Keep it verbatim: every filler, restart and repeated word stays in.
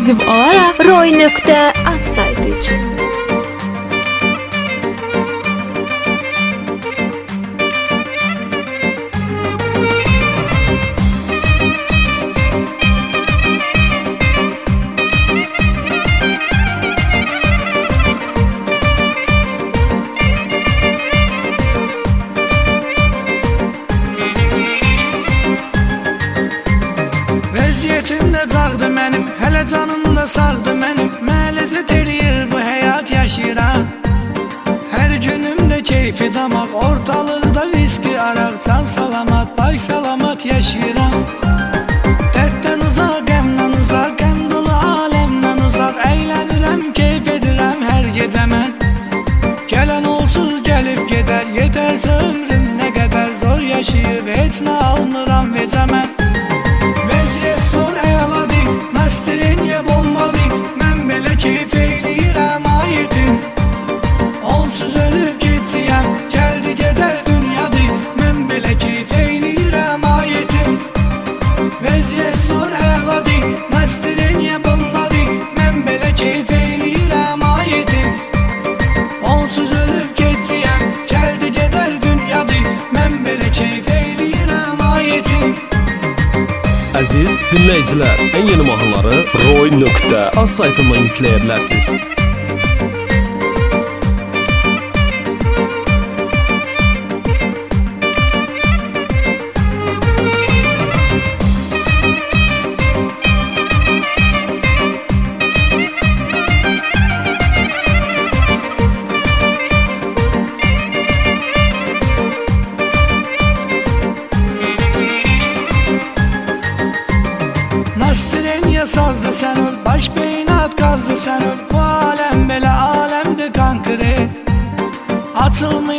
ekskluziv olaraq roy nöqtə az saytı üçün. Vəziyyətimdə cağdı mənim, hələ canımda sağdı mənim. Məlezət eləyir bu həyat yaşayıram. Hər günümdə keyfi damaq, ortalıqda viski araq. Can salamat, bay salamat yaşayıram. Dərddən uzaq, qəmdən uzaq, qəm dolu aləmdən uzaq. Əylənirəm, keyf edirəm hər gecə mən. Gələn olsuz gəlib gedər, yetərsə ömrüm nə qədər. Zor yaşayıb, heç nə almıram vecə mən. Keyf eyləyirəm ayetim, onsuz ölüb getsiyəm. Gəldi gedər dünyadır, mən belə keyf eyləyirəm ayetim. Vəziyyət zor əladır, məstiriyə bombadır. Mən belə keyf eyləyirəm ayetim, onsuz ölüb getsiyəm. Gəldi gedər dünyadır, mən belə keyf eyləyirəm ayetim. Əziz dinləyicilər, ən yeni mahnıları roy nöqtə az saytından yükləyə bilərsiniz. Nastireniya sazdı sən öl, baş beynat qazdı sən öl. Bu aləm belə aləmdir qankırı, açılmıyor